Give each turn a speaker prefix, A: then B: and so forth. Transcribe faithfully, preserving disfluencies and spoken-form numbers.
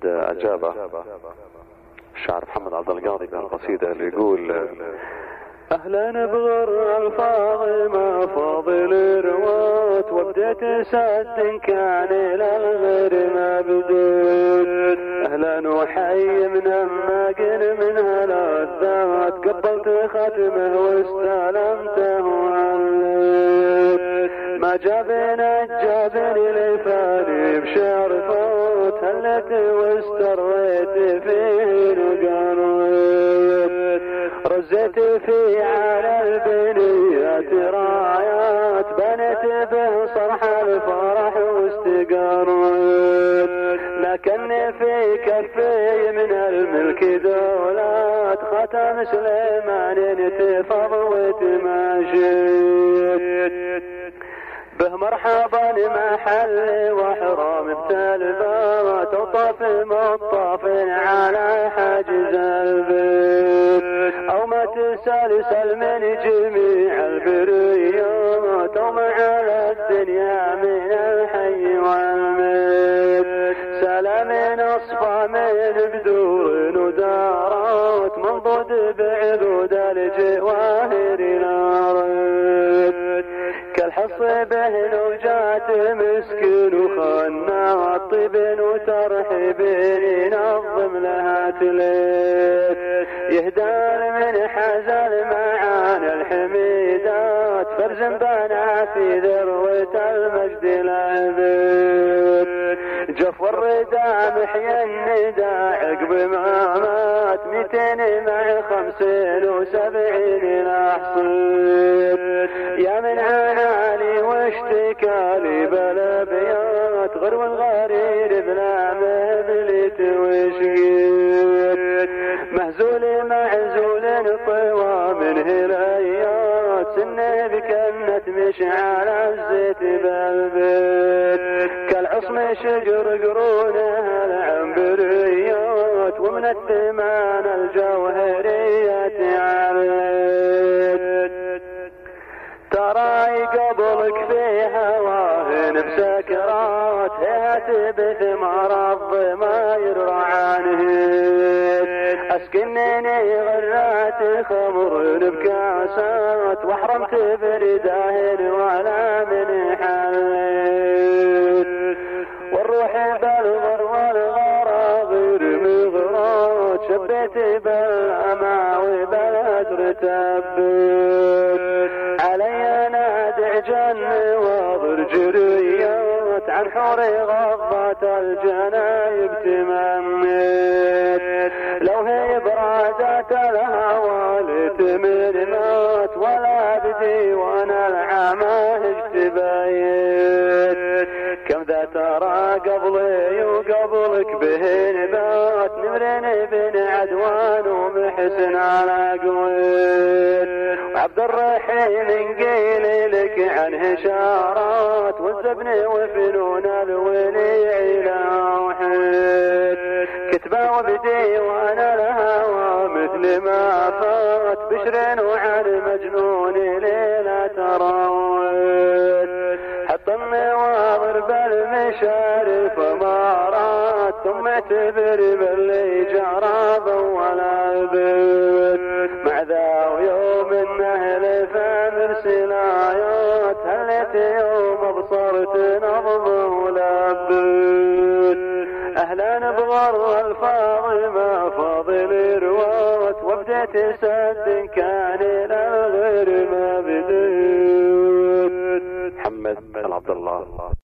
A: أجاب الشاعر محمد عبد القاضي بهالقصيدة اللي يقول: أهلا بغر الفاض ما فاضل روات، وبديت سد كان للغير ما بديت. أهلا وحي من أماكن من هالذات، قبلت ختمه واستلمته وعليت. ما جابنا الجابني لفاني بشعر فوت، هلت واستريت فيه وقريت. رزيت في على البنيات رايات، بنت به صرح الفرح واستقريت. لكن في كفي من الملك دولات، ختم سليمان انتفض وتماشيت. به مرحبا محل وحرام بتلبات، وطف مطاف على حاجز البيت. او ما تسلسل من جميع البريات، او مع الدنيا من الحي والميت. سلام اصفى من بدور ودارات، منضد بعدود الجواهر نارت. كالحص به نوجات مسكين وخنات، طيب وترحيب ينظم لها تليت. يهدى من حزل معاني الحميدات، فرز بنا في ذروة المجد العبيد. جف الردى محيا الندى عقب ما مات، ميتين مع خمسين وسبعين الأحصيد. يا من عاناني واشتكالي بالابيات، غرو الغرير بلا مهبلت وشقيت. مهزول معزول طوى من هلايات، سنه بكنت مشعل الزيت بالبيت. كالعصم شجر قرونها العنبريات، ومن الثمان الجوهريات عليت. تراي قبلك في هواهن بسكرات، هات بثمار الضماير رعانهت. اسكنني غرات خمر بكاسات، واحرمت برداهن ولا من حليت. والروح بالغر والغراغير مغرات، شبيت بالاماوي بالادر تبت. علي نادع جن واضر جريات، عن حوري غضت الجنايب تمنيت. لو هي برادات الهوى تمنات، ولا بديوان العماهج تبايت. كم ذا ترى قبلي وقبلك به نبات، نمرين بن عدوان ومحسن على قويت. وعبد الرحيم قيل لك عنه شارات، والزبن وفنون الولي لوحيت. كتبه وبديوان الهوى مثل ما فات، بشر وعن مجنون ليلة رويت. حط النواظر بالمشارف مارات، ثم اعتبر باللي جرى ولا بيت. مع ذا ويوم النهل فامر سلايات، هلت يوم ابصرت نظمه ولبيت. اهلا بغر الفاضل فاضل روات، وبديت سد كان للغير ما بديت. محمد عبد الله.